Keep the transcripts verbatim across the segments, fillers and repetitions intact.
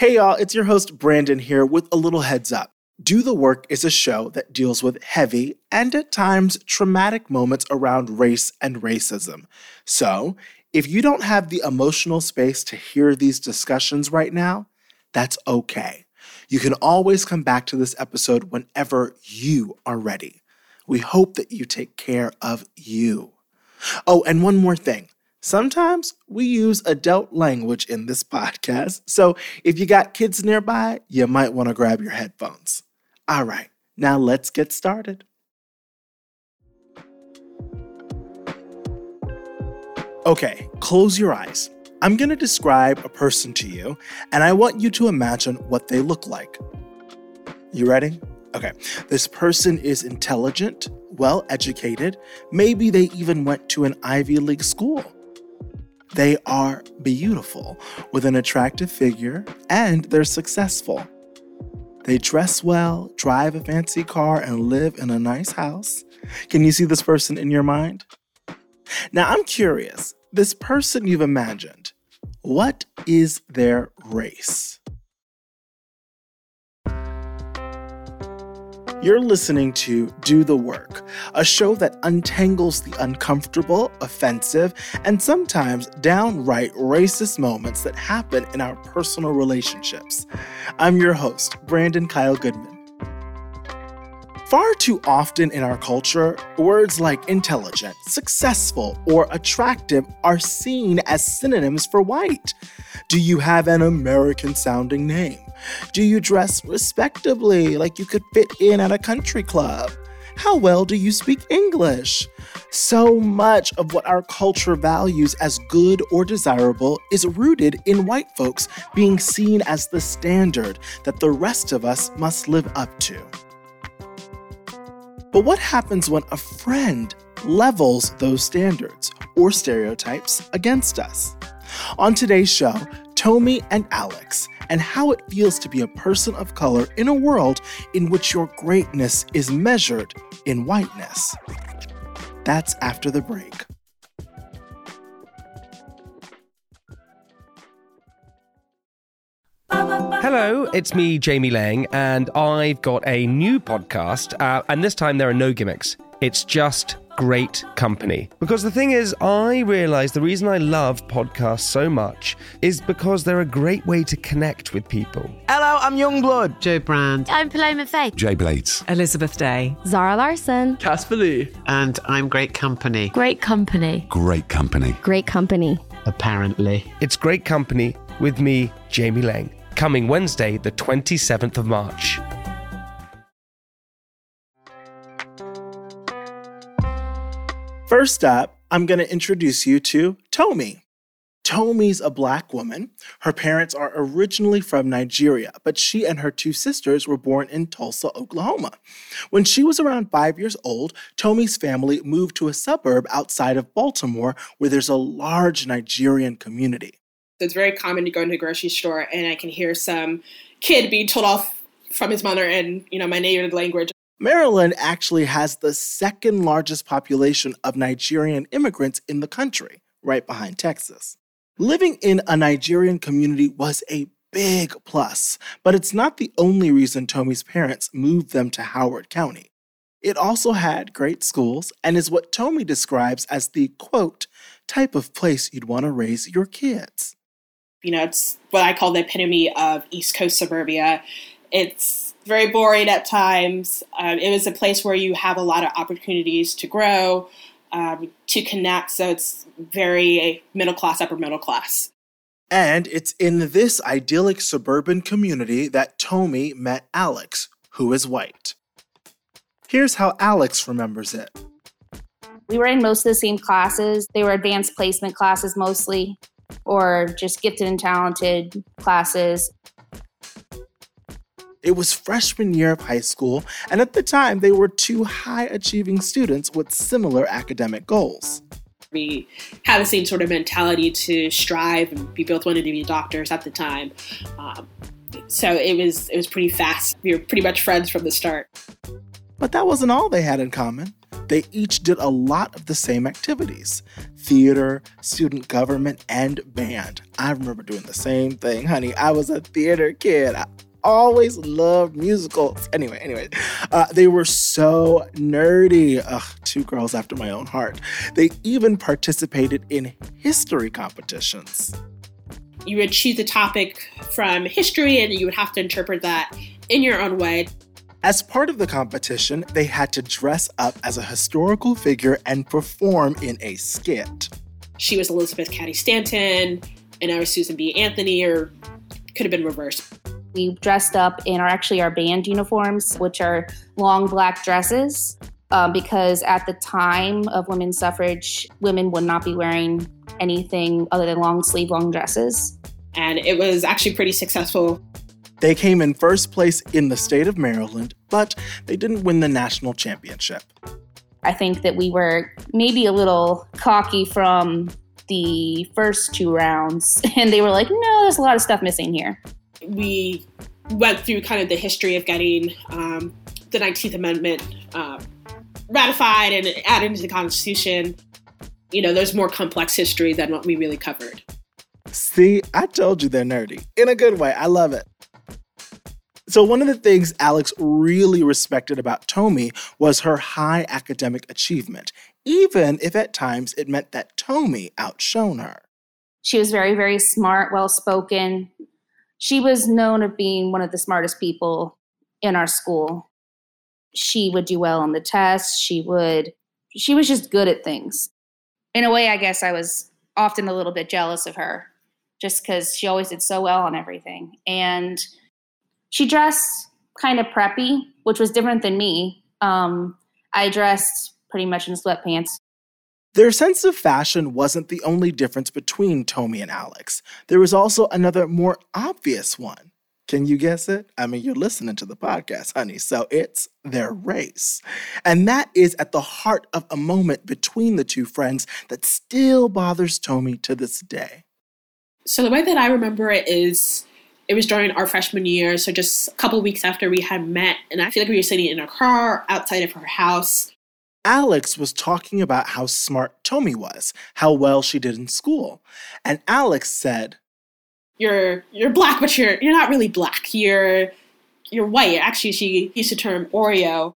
Hey y'all, it's your host Brandon here with a little heads up. Do the Work is a show that deals with heavy and at times traumatic moments around race and racism. So, if you don't have the emotional space to hear these discussions right now, that's okay. You can always come back to this episode whenever you are ready. We hope that you take care of you. Oh, and one more thing. Sometimes we use adult language in this podcast, so if you got kids nearby, you might want to grab your headphones. All right, now let's get started. Okay, close your eyes. I'm going to describe a person to you, and I want you to imagine what they look like. You ready? Okay, this person is intelligent, well-educated. Maybe they even went to an Ivy League school. They are beautiful, with an attractive figure, and they're successful. They dress well, drive a fancy car, and live in a nice house. Can you see this person in your mind? Now, I'm curious, this person you've imagined, what is their race? You're listening to Do the Work, a show that untangles the uncomfortable, offensive, and sometimes downright racist moments that happen in our personal relationships. I'm your host, Brandon Kyle Goodman. Far too often in our culture, words like intelligent, successful, or attractive are seen as synonyms for white. Do you have an American-sounding name? Do you dress respectably, like you could fit in at a country club? How well do you speak English? So much of what our culture values as good or desirable is rooted in white folks being seen as the standard that the rest of us must live up to. But what happens when a friend levels those standards or stereotypes against us? On today's show, Tomi and Alex, and how it feels to be a person of color in a world in which your greatness is measured in whiteness. That's after the break. Hello, it's me, Jamie Lang, and I've got a new podcast, uh, and this time there are no gimmicks. It's just great company. Because the thing is, I realise the reason I love podcasts so much is because they're a great way to connect with people. Hello, I'm Youngblood. Joe Brand. I'm Paloma Faith. Jay Blades. Elizabeth Day. Zara Larson. Casper Lee. And I'm Great Company. Great company. Great company. Great company. Apparently. It's great company with me, Jamie Lang. Coming Wednesday, the twenty-seventh of March. First up, I'm going to introduce you to Tomi. Tomi's a Black woman. Her parents are originally from Nigeria, but she and her two sisters were born in Tulsa, Oklahoma. When she was around five years old, Tomi's family moved to a suburb outside of Baltimore where there's a large Nigerian community. It's very common to go into a grocery store and I can hear some kid being told off from his mother in, you know, my native language. Maryland actually has the second largest population of Nigerian immigrants in the country, right behind Texas. Living in a Nigerian community was a big plus, but it's not the only reason Tomi's parents moved them to Howard County. It also had great schools and is what Tomi describes as the, quote, type of place you'd want to raise your kids. You know, it's what I call the epitome of East Coast suburbia. It's very boring at times. Um, it was a place where you have a lot of opportunities to grow, um, to connect. So it's very middle class, upper middle class. And it's in this idyllic suburban community that Tomi met Alex, who is white. Here's how Alex remembers it. We were in most of the same classes. They were advanced placement classes mostly, or just gifted and talented classes. It was freshman year of high school, and at the time, they were two high-achieving students with similar academic goals. We had the same sort of mentality to strive, and we both wanted to be doctors at the time. Um, so it was it was pretty fast. We were pretty much friends from the start. But that wasn't all they had in common. They each did a lot of the same activities: theater, student government, and band. I remember doing the same thing, honey. I was a theater kid. I always loved musicals. Anyway, anyway, uh, they were so nerdy. Ugh, two girls after my own heart. They even participated in history competitions. You would choose a topic from history and you would have to interpret that in your own way. As part of the competition, they had to dress up as a historical figure and perform in a skit. She was Elizabeth Cady Stanton, and I was Susan B. Anthony, or could have been reversed. We dressed up in our actually our band uniforms, which are long black dresses, um, because at the time of women's suffrage, women would not be wearing anything other than long sleeve, long dresses. And it was actually pretty successful. They came in first place in the state of Maryland, but they didn't win the national championship. I think that we were maybe a little cocky from the first two rounds, and they were like, no, there's a lot of stuff missing here. We went through kind of the history of getting um, the nineteenth Amendment uh, ratified and added into the Constitution. You know, there's more complex history than what we really covered. See, I told you they're nerdy. In a good way. I love it. So one of the things Alex really respected about Tomi was her high academic achievement, even if at times it meant that Tomi outshone her. She was very, very smart, well-spoken. She was known as being one of the smartest people in our school. She would do well on the tests. She would, she was just good at things. In a way, I guess I was often a little bit jealous of her just because she always did so well on everything. And she dressed kind of preppy, which was different than me. Um, I dressed pretty much in sweatpants. Their sense of fashion wasn't the only difference between Tomi and Alex. There was also another more obvious one. Can you guess it? I mean, you're listening to the podcast, honey, so it's their race. And that is at the heart of a moment between the two friends that still bothers Tomi to this day. So the way that I remember it is, it was during our freshman year, so just a couple weeks after we had met, and I feel like we were sitting in a car outside of her house. Alex was talking about how smart Tomi was, how well she did in school. And Alex said, You're you're black, but you're you're not really black. You're you're white. Actually, she used the term Oreo.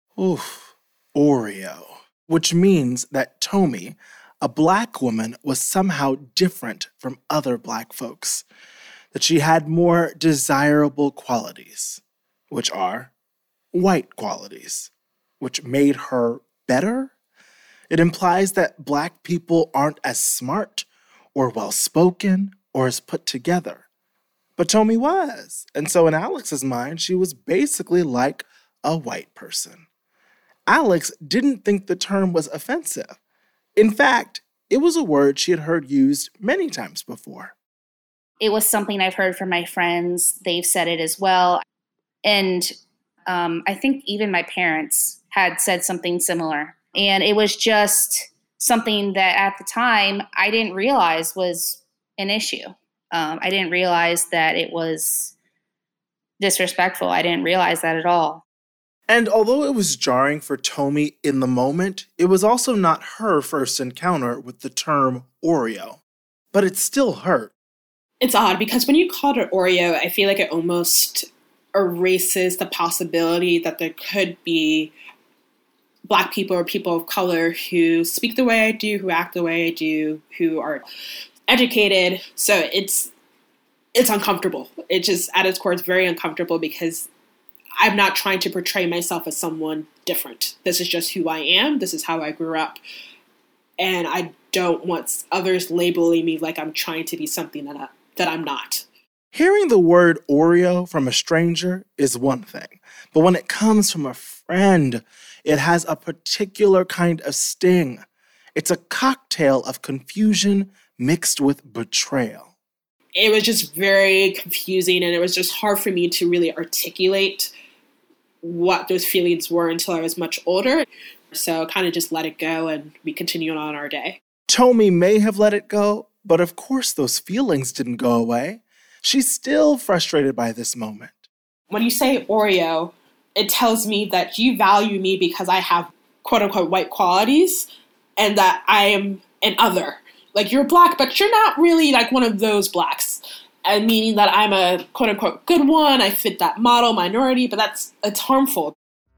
Oof, Oreo. Which means that Tomi, a black woman, was somehow different from other black folks. That she had more desirable qualities, which are white qualities, which made her better. It implies that black people aren't as smart or well-spoken or as put together. But Tomi was. And so in Alex's mind, she was basically like a white person. Alex didn't think the term was offensive. In fact, it was a word she had heard used many times before. It was something I've heard from my friends. They've said it as well. And um, I think even my parents had said something similar. And it was just something that at the time I didn't realize was an issue. Um, I didn't realize that it was disrespectful. I didn't realize that at all. And although it was jarring for Tomi in the moment, it was also not her first encounter with the term Oreo. But it still hurt. It's odd because when you called it Oreo, I feel like it almost erases the possibility that there could be Black people or people of color who speak the way I do, who act the way I do, who are educated. So it's it's uncomfortable. It just, at its core, it's very uncomfortable because I'm not trying to portray myself as someone different. This is just who I am. This is how I grew up. And I don't want others labeling me like I'm trying to be something that, I, that I'm not. Hearing the word Oreo from a stranger is one thing, but when it comes from a friend, it has a particular kind of sting. It's a cocktail of confusion mixed with betrayal. It was just very confusing, and it was just hard for me to really articulate what those feelings were until I was much older. So kind of just let it go, and we continued on our day. Tomi may have let it go, but of course those feelings didn't go away. She's still frustrated by this moment. When you say Oreo, it tells me that you value me because I have quote unquote white qualities and that I am an other. Like, you're black, but you're not really like one of those blacks. And meaning that I'm a quote unquote good one, I fit that model minority, but that's, it's harmful.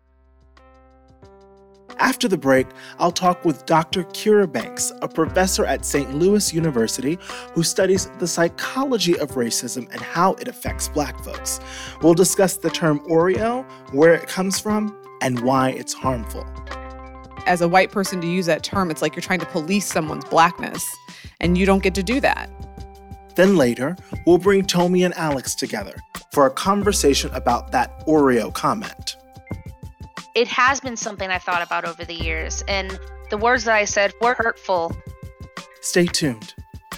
After the break, I'll talk with Doctor Kira Banks, a professor at Saint Louis University who studies the psychology of racism and how it affects Black folks. We'll discuss the term Oreo, where it comes from, and why it's harmful. As a white person to use that term, it's like you're trying to police someone's Blackness, and you don't get to do that. Then later, we'll bring Tomi and Alex together for a conversation about that Oreo comment. It has been something I've thought about over the years, and the words that I said were hurtful. Stay tuned.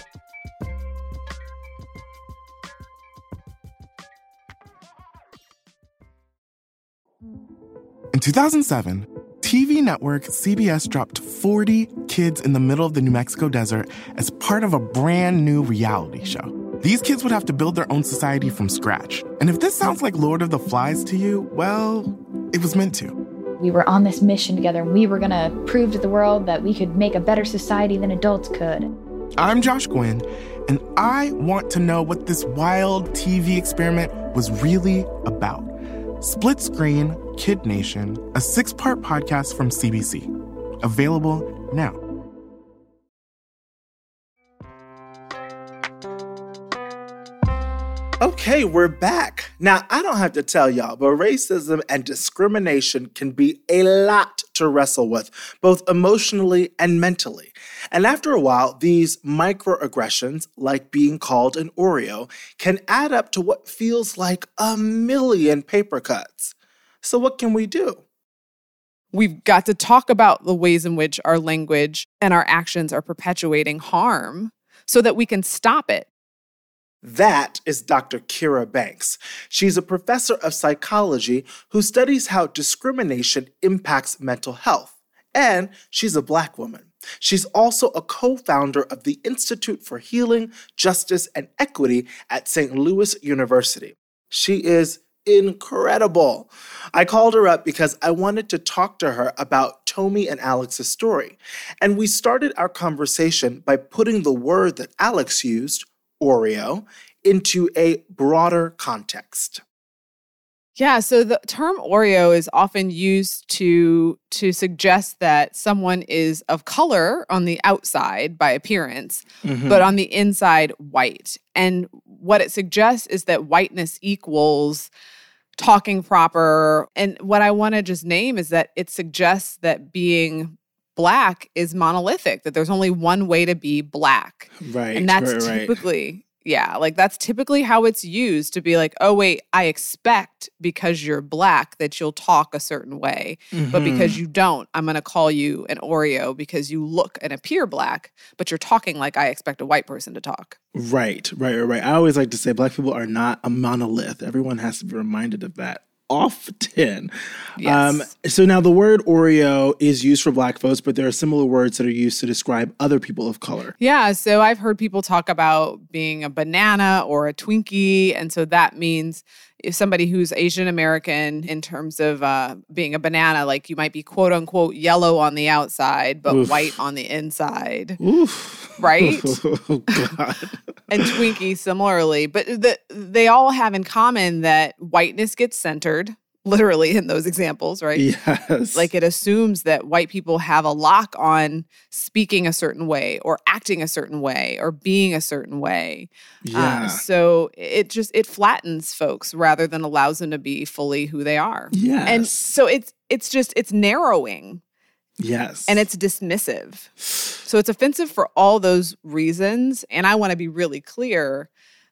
In two thousand seven, T V network C B S dropped forty kids in the middle of the New Mexico desert as part of a brand new reality show. These kids would have to build their own society from scratch. And if this sounds like Lord of the Flies to you, well, it was meant to. We were on this mission together, and we were going to prove to the world that we could make a better society than adults could. I'm Josh Gwynn, and I want to know what this wild T V experiment was really about. Split Screen, Kid Nation, a six-part podcast from C B C. Available now. Okay, we're back. Now, I don't have to tell y'all, but racism and discrimination can be a lot to wrestle with, both emotionally and mentally. And after a while, these microaggressions, like being called an Oreo, can add up to what feels like a million paper cuts. So what can we do? We've got to talk about the ways in which our language and our actions are perpetuating harm so that we can stop it. That is Doctor Kira Banks. She's a professor of psychology who studies how discrimination impacts mental health. And she's a Black woman. She's also a co-founder of the Institute for Healing, Justice, and Equity at Saint Louis University. She is incredible. I called her up because I wanted to talk to her about Tomi and Alex's story. And we started our conversation by putting the word that Alex used, Oreo, into a broader context. Yeah, so the term Oreo is often used to to suggest that someone is of color on the outside by appearance, mm-hmm. but on the inside white. And what it suggests is that whiteness equals talking proper. And what I want to just name is that it suggests that being Black is monolithic, that there's only one way to be Black. Right. And that's right, typically, right. yeah, like that's typically how it's used to be like, oh, wait, I expect because you're Black that you'll talk a certain way. Mm-hmm. But because you don't, I'm going to call you an Oreo because you look and appear Black, but you're talking like I expect a white person to talk. Right, right, right, right. I always like to say Black people are not a monolith. Everyone has to be reminded of that. Often. Yes. Um, so now the word Oreo is used for Black folks, but there are similar words that are used to describe other people of color. Yeah, so I've heard people talk about being a banana or a Twinkie, and so that means if somebody who's Asian American in terms of uh, being a banana, like you might be quote unquote yellow on the outside, but Oof. white on the inside. Oof. Right? Oh, God. And Twinkie similarly. But the, they all have in common that whiteness gets centered, literally in those examples, right? Yes. Like it assumes that white people have a lock on speaking a certain way or acting a certain way or being a certain way. Yeah. Uh, so it just, it flattens folks rather than allows them to be fully who they are. Yes. And so it's, it's just, it's narrowing. Yes. And it's dismissive. So it's offensive for all those reasons. And I want to be really clear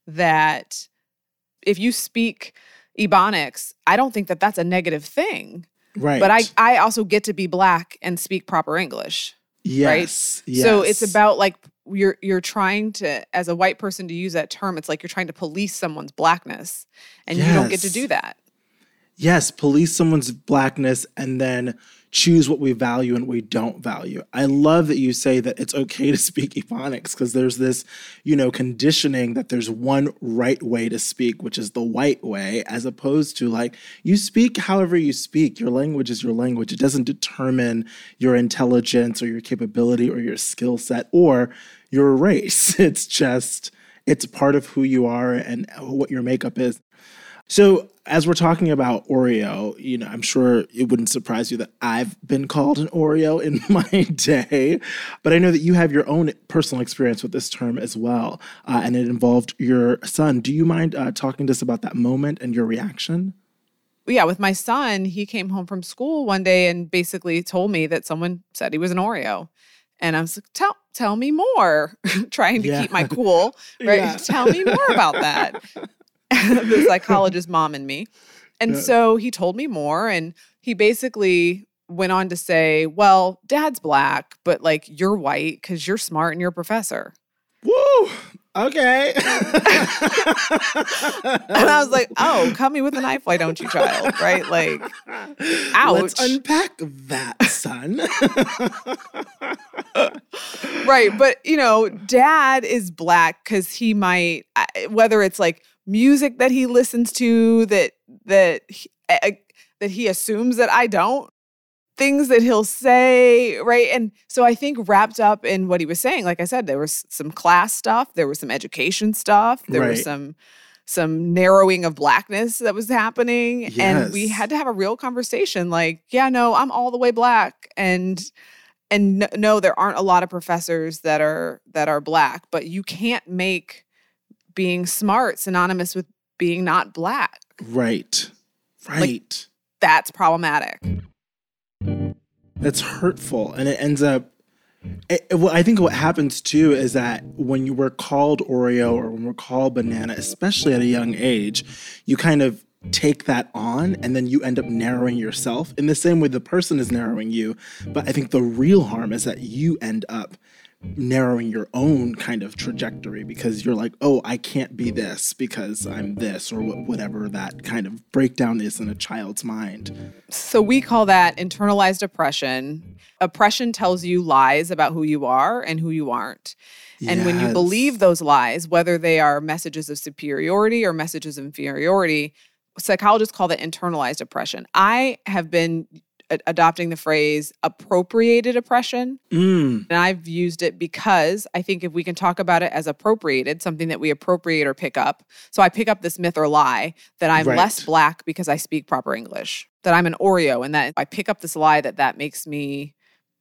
that if you speak Ebonics, I don't think that that's a negative thing. Right. But I, I also get to be Black and speak proper English. Yes. Right? Yes. So it's about like you're you're trying to, as a white person to use that term, it's like you're trying to police someone's Blackness. And yes. you don't get to do that. Yes, police someone's Blackness and then choose what we value and we don't value. I love that you say that it's okay to speak Ebonics because there's this, you know, conditioning that there's one right way to speak, which is the white way, as opposed to like, you speak however you speak. Your language is your language. It doesn't determine your intelligence or your capability or your skill set or your race. It's just, it's part of who you are and what your makeup is. So as we're talking about Oreo, you know, I'm sure it wouldn't surprise you that I've been called an Oreo in my day, but I know that you have your own personal experience with this term as well, uh, and it involved your son. Do you mind uh, talking to us about that moment and your reaction? Yeah, with my son, he came home from school one day and basically told me that someone said he was an Oreo. And I was like, tell, tell me more, trying to Yeah. keep my cool, right? Yeah. Tell me more about that. The psychologist mom and me. And Yeah. so he told me more, and he basically went on to say, well, dad's black, but like you're white because you're smart and you're a professor. Woo! Okay. And I was like, oh, cut me with a knife, why don't you, child? Right? Like, ouch. Let's unpack that, son. Right. But, you know, dad is black because he might, I- whether it's like music that he listens to that, that, he, uh, that he assumes that I don't, things that he'll say, right? And so I think wrapped up in what he was saying, like I said, there was some class stuff, there was some education stuff, there was Right. some some narrowing of blackness that was happening. And we Yes. had to have a real conversation like, yeah, no, I'm all the way black. And and no, no, there aren't a lot of professors that are that are black, but you can't make being smart synonymous with being not black. Right. Right. That's problematic. That's hurtful. And it ends up, it, it- well, I think what happens too is that when you were called Oreo or when we're called banana, especially at a young age, you kind of take that on and then you end up narrowing yourself in the same way the person is narrowing you. But I think the real harm is that you end up narrowing your own kind of trajectory because you're like, oh, I can't be this because I'm this, or wh- whatever that kind of breakdown is in a child's mind. So we call that internalized oppression. Oppression tells you lies about who you are and who you aren't. And when you Yes. believe those lies, whether they are messages of superiority or messages of inferiority, psychologists call that internalized oppression. I have been a- adopting the phrase appropriated oppression. Mm. And I've used it because I think if we can talk about it as appropriated, something that we appropriate or pick up. So I pick up this myth or lie that I'm Right. less black because I speak proper English, that I'm an Oreo, and that I pick up this lie that that makes me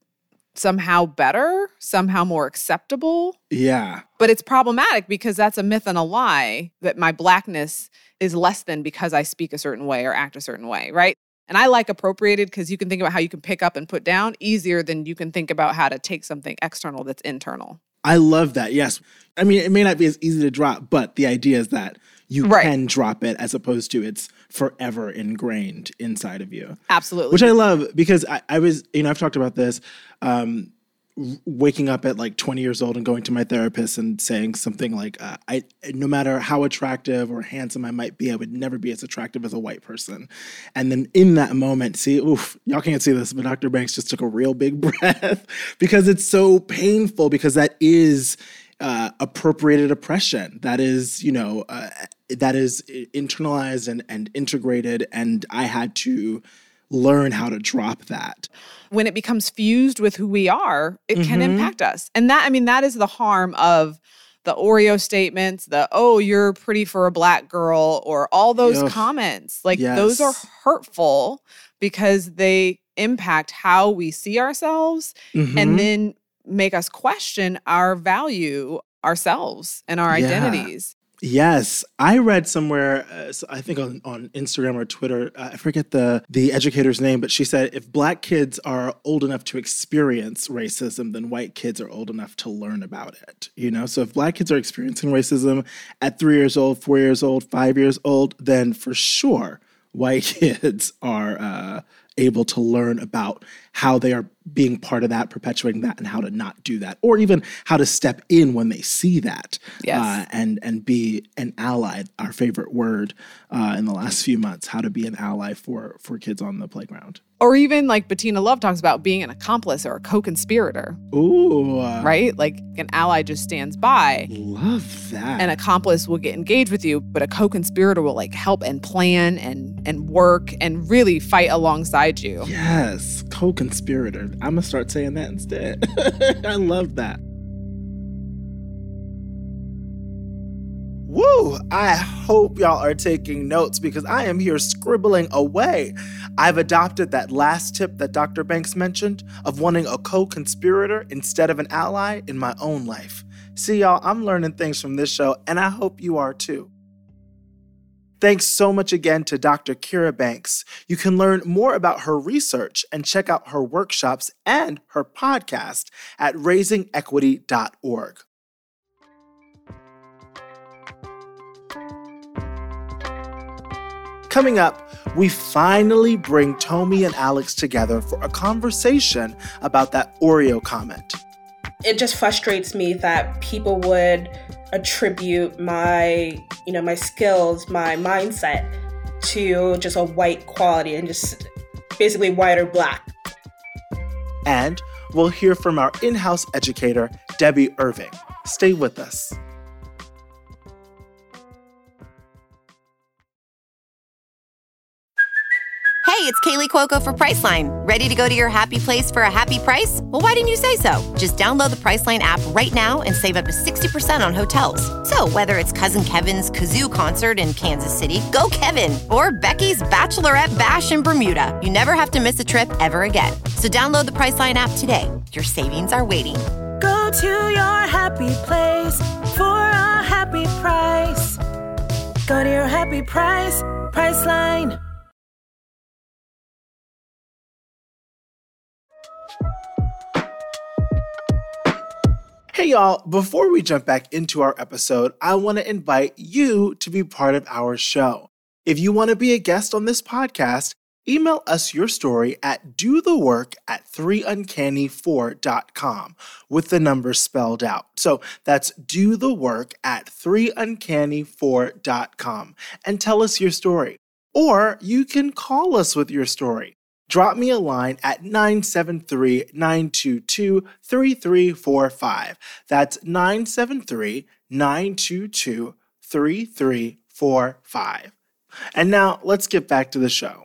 somehow better, somehow more acceptable. Yeah. But it's problematic because that's a myth and a lie that my blackness is less than because I speak a certain way or act a certain way, right? And I like appropriated because you can think about how you can pick up and put down easier than you can think about how to take something external that's internal. I love that. Yes. I mean, it may not be as easy to drop, but the idea is that you Right. can drop it as opposed to it's forever ingrained inside of you. Absolutely. Which I love because I, I was, you know, I've talked about this, um, w- waking up at like twenty years old and going to my therapist and saying something like, uh, I, no matter how attractive or handsome I might be, I would never be as attractive as a white person. And then in that moment, see, oof, y'all can't see this, but Doctor Banks just took a real big breath because it's so painful because that is uh, appropriated oppression. That is, you know, uh, that is internalized and, and integrated. And I had to learn how to drop that. When it becomes fused with who we are, it can Mhm. impact us. And that, I mean, that is the harm of the Oreo statements, the, oh, you're pretty for a black girl, or all those Ugh. comments. Like, those are Yes. hurtful because they impact how we see ourselves Mhm. and then make us question our value, ourselves, and our Yeah. identities. Yes, I read somewhere, uh, s- I think on, on Instagram or Twitter, uh, I forget the the educator's name, but she said if black kids are old enough to experience racism, then white kids are old enough to learn about it. You know, so if black kids are experiencing racism at three years old, four years old, five years old, then for sure white kids are uh, able to learn about how they are being part of that, perpetuating that, and how to not do that, or even how to step in when they see that, yes. uh, and and be an ally. Our favorite word uh, in the last few months: how to be an ally for for kids on the playground. Or even like Bettina Love talks about being an accomplice or a co-conspirator. Ooh, right? Like an ally just stands by. Love that. An accomplice will get engaged with you, but a co-conspirator will like help and plan and and work and really fight alongside you. Yes, co-conspirator. I'm gonna start saying that instead. I love that. Woo! I hope y'all are taking notes because I am here scribbling away. I've adopted that last tip that Doctor Banks mentioned of wanting a co-conspirator instead of an ally in my own life. See, y'all, I'm learning things from this show, and I hope you are too. Thanks so much again to Doctor Kira Banks. You can learn more about her research and check out her workshops and her podcast at raising equity dot org. Coming up, we finally bring Tomi and Alex together for a conversation about that Oreo comment. It just frustrates me that people would attribute my, you know, my skills, my mindset to just a white quality and just basically white or black. And we'll hear from our in-house educator, Debbie Irving. Stay with us. Hey, it's Kaylee Cuoco for Priceline. Ready to go to your happy place for a happy price? Well, why didn't you say so? Just download the Priceline app right now and save up to sixty percent on hotels. So whether it's Cousin Kevin's Kazoo Concert in Kansas City, go Kevin, or Becky's Bachelorette Bash in Bermuda, you never have to miss a trip ever again. So download the Priceline app today. Your savings are waiting. Go to your happy place for a happy price. Go to your happy price, Priceline. Hey y'all, before we jump back into our episode, I want to invite you to be part of our show. If you want to be a guest on this podcast, email us your story at dothework at three uncanny four dot com with the numbers spelled out. So that's dothework at three uncanny four dot com and tell us your story. Or you can call us with your story. Drop me a line at nine seven three, nine two two, three three four five. That's nine seven three, nine two two, three three four five. And now let's get back to the show.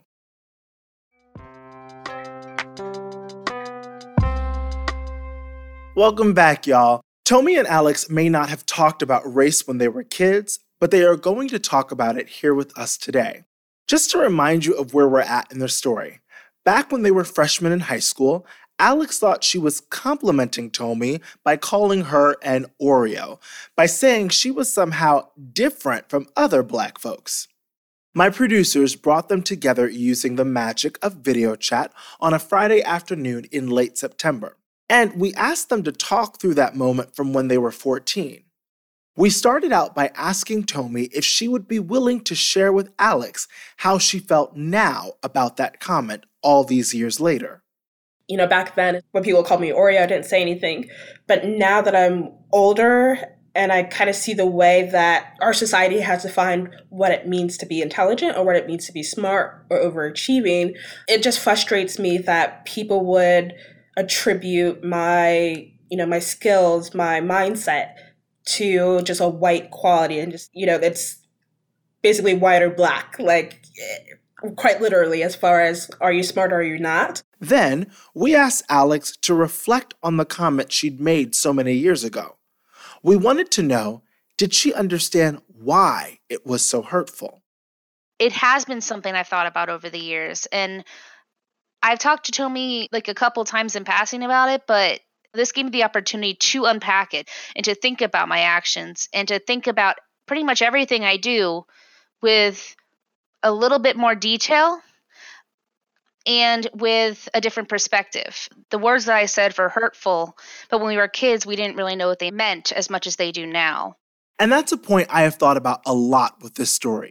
Welcome back, y'all. Tomi and Alex may not have talked about race when they were kids, but they are going to talk about it here with us today. Just to remind you of where we're at in their story. Back when they were freshmen in high school, Alex thought she was complimenting Tomi by calling her an Oreo, by saying she was somehow different from other Black folks. My producers brought them together using the magic of video chat on a Friday afternoon in late September, and we asked them to talk through that moment from when they were fourteen. We started out by asking Tomi if she would be willing to share with Alex how she felt now about that comment all these years later. You know, back then, when people called me Oreo, I didn't say anything. But now that I'm older and I kind of see the way that our society has defined what it means to be intelligent or what it means to be smart or overachieving, it just frustrates me that people would attribute my, you know, my skills, my mindset to just a white quality and just, you know, it's basically white or black, like quite literally as far as are you smart or are you not? Then we asked Alex to reflect on the comment she'd made so many years ago. We wanted to know, did she understand why it was so hurtful? It has been something I've thought about over the years, and I've talked to Tomi like a couple times in passing about it, but this gave me the opportunity to unpack it and to think about my actions and to think about pretty much everything I do with a little bit more detail and with a different perspective. The words that I said were hurtful, but when we were kids, we didn't really know what they meant as much as they do now. And that's a point I have thought about a lot with this story.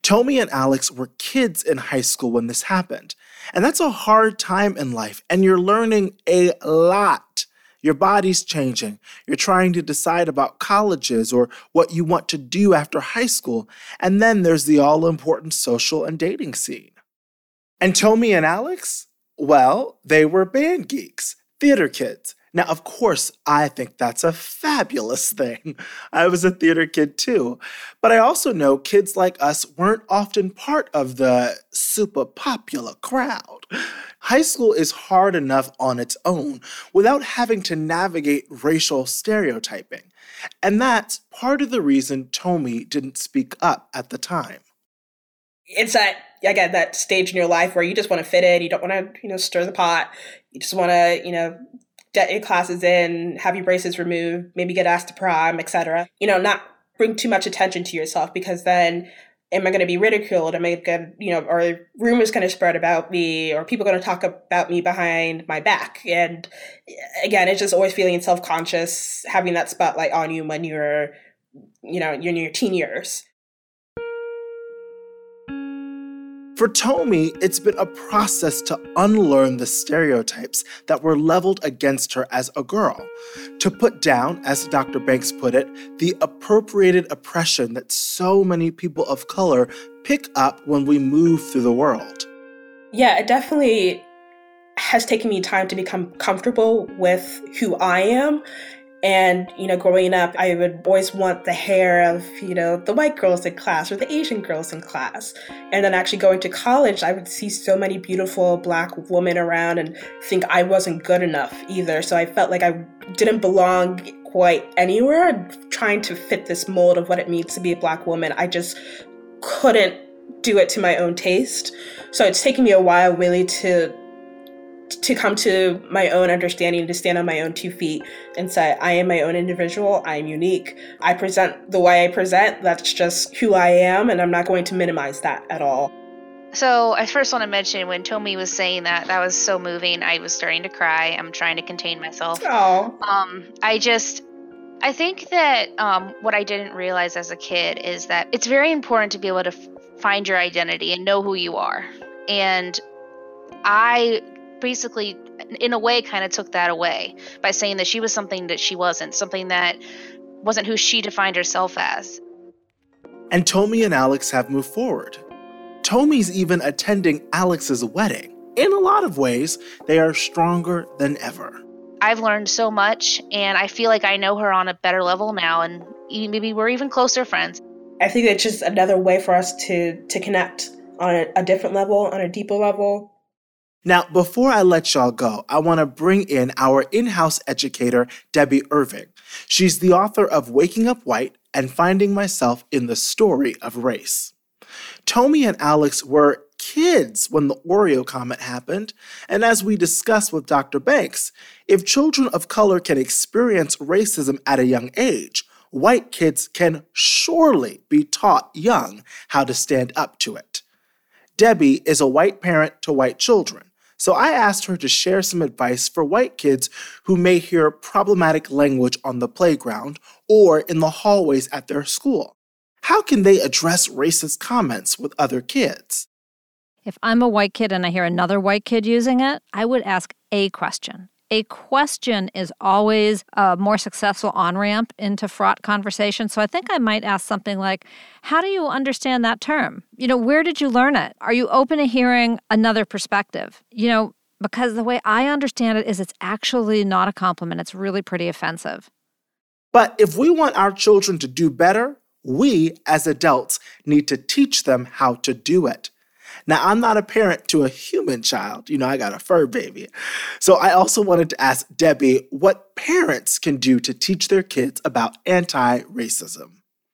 Tomi and Alex were kids in high school when this happened. And that's a hard time in life, and you're learning a lot. Your body's changing. You're trying to decide about colleges or what you want to do after high school. And then there's the all-important social and dating scene. And Tomi and Alex? Well, they were band geeks, theater kids. Now, of course, I think that's a fabulous thing. I was a theater kid too. But I also know kids like us weren't often part of the super popular crowd. High school is hard enough on its own without having to navigate racial stereotyping. And that's part of the reason Tomi didn't speak up at the time. It's that, again, that stage in your life where you just want to fit in. You don't want to, you know, stir the pot. You just want to, you know, get your classes in, have your braces removed, maybe get asked to prom, et cetera. You know, not bring too much attention to yourself, because then am I going to be ridiculed? Am I going to, you know, are rumors going to spread about me, or people going to talk about me behind my back? And again, it's just always feeling self-conscious, having that spotlight on you when you're, you know, you're in your teen years. For Tomi, it's been a process to unlearn the stereotypes that were leveled against her as a girl, to put down, as Doctor Banks put it, the appropriated oppression that so many people of color pick up when we move through the world. Yeah, it definitely has taken me time to become comfortable with who I am. And, you know, growing up, I would always want the hair of, you know, the white girls in class or the Asian girls in class. And then actually going to college, I would see so many beautiful Black women around and think I wasn't good enough either. So I felt like I didn't belong quite anywhere, trying to fit this mold of what it means to be a Black woman. I just couldn't do it to my own taste. So it's taken me a while really to to come to my own understanding, to stand on my own two feet and say, I am my own individual, I'm unique. I present the way I present, that's just who I am, and I'm not going to minimize that at all. So I first want to mention when Tomi was saying that, that was so moving. I was starting to cry. I'm trying to contain myself. Oh. Um, I just, I think that um, what I didn't realize as a kid is that it's very important to be able to f- find your identity and know who you are. And I basically, in a way, kind of took that away by saying that she was something that she wasn't, something that wasn't who she defined herself as. And Tomi and Alex have moved forward. Tomi's even attending Alex's wedding. In a lot of ways, they are stronger than ever. I've learned so much, and I feel like I know her on a better level now, and maybe we're even closer friends. I think it's just another way for us to, to connect on a, a different level, on a deeper level. Now, before I let y'all go, I want to bring in our in-house educator, Debbie Irving. She's the author of Waking Up White and Finding Myself in the Story of Race. Tomi and Alex were kids when the Oreo comment happened, and as we discussed with Doctor Banks, if children of color can experience racism at a young age, white kids can surely be taught young how to stand up to it. Debbie is a white parent to white children. So I asked her to share some advice for white kids who may hear problematic language on the playground or in the hallways at their school. How can they address racist comments with other kids? If I'm a white kid and I hear another white kid using it, I would ask a question. A question is always a more successful on-ramp into fraught conversation. So I think I might ask something like, how do you understand that term? You know, where did you learn it? Are you open to hearing another perspective? You know, because the way I understand it is it's actually not a compliment. It's really pretty offensive. But if we want our children to do better, we as adults need to teach them how to do it. Now, I'm not a parent to a human child. You know, I got a fur baby. So I also wanted to ask Debbie what parents can do to teach their kids about anti-racism.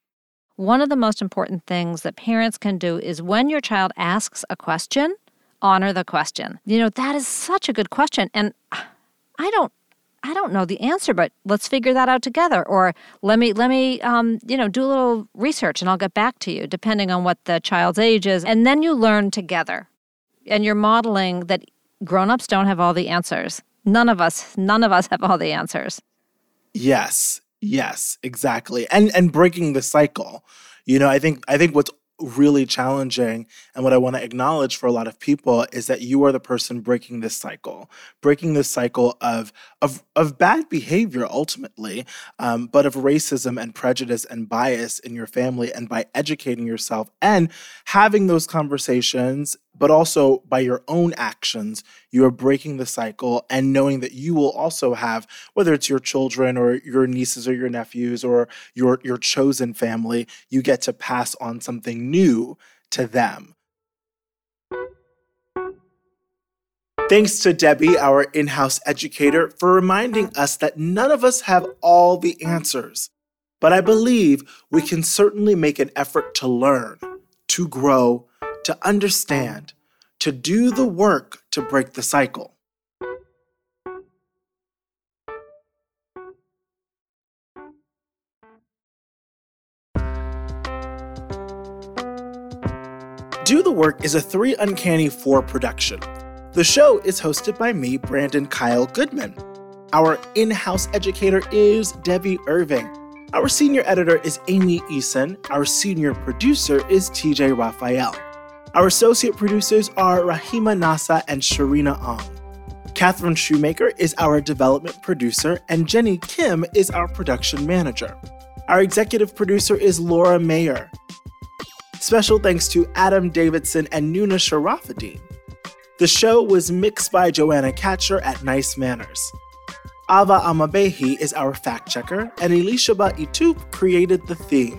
One of the most important things that parents can do is when your child asks a question, honor the question. You know, that is such a good question. And I don't I don't know the answer, but let's figure that out together. Or let me, let me, um, you know, do a little research and I'll get back to you, depending on what the child's age is. And then you learn together. And you're modeling that grown-ups don't have all the answers. None of us, none of us have all the answers. Yes, yes, exactly. And and breaking the cycle. You know, I think I think what's really challenging and what I want to acknowledge for a lot of people is that you are the person breaking this cycle, breaking this cycle of of, of bad behavior ultimately, um, but of racism and prejudice and bias in your family. And by educating yourself and having those conversations, but also by your own actions, you are breaking the cycle and knowing that you will also have, whether it's your children or your nieces or your nephews or your, your chosen family, you get to pass on something new to them. Thanks to Debbie, our in-house educator, for reminding us that none of us have all the answers. But I believe we can certainly make an effort to learn, to grow, to understand, to do the work to break the cycle. Do the Work is a three Uncanny four production. The show is hosted by me, Brandon Kyle Goodman. Our in-house educator is Debbie Irving. Our senior editor is Amy Eason. Our senior producer is T J Raphael. Our associate producers are Rahima Nasa and Sharina Ong. Catherine Shoemaker is our development producer, and Jenny Kim is our production manager. Our executive producer is Laura Mayer. Special thanks to Adam Davidson and Nuna Sharafuddin. The show was mixed by Joanna Katcher at Nice Manners. Ava Amabehi is our fact checker, and Elishaba Itup created the theme.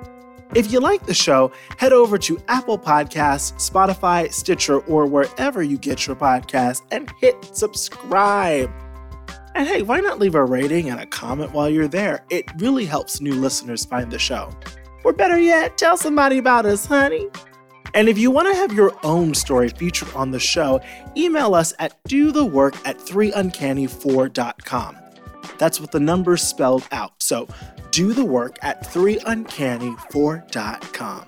If you like the show, head over to Apple Podcasts, Spotify, Stitcher, or wherever you get your podcasts and hit subscribe. And hey, why not leave a rating and a comment while you're there? It really helps new listeners find the show. Or better yet, tell somebody about us, honey. And if you want to have your own story featured on the show, email us at dothework at three uncanny four dot com. That's with the numbers spelled out. So dothework at three uncanny four dot com.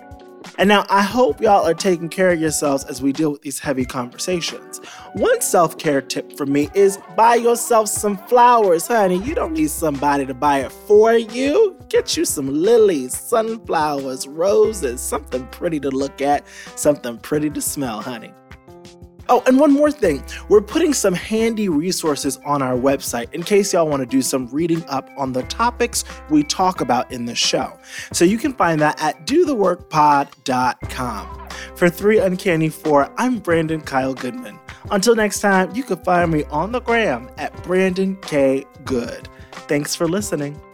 And now I hope y'all are taking care of yourselves as we deal with these heavy conversations. One self-care tip from me is buy yourself some flowers, honey. You don't need somebody to buy it for you. Get you some lilies, sunflowers, roses, something pretty to look at, something pretty to smell, honey. Oh, and one more thing. We're putting some handy resources on our website in case y'all want to do some reading up on the topics we talk about in the show. So you can find that at do the work pod dot com. For three Uncanny four, I'm Brandon Kyle Goodman. Until next time, you can find me on the gram at Brandon K. Good. Thanks for listening.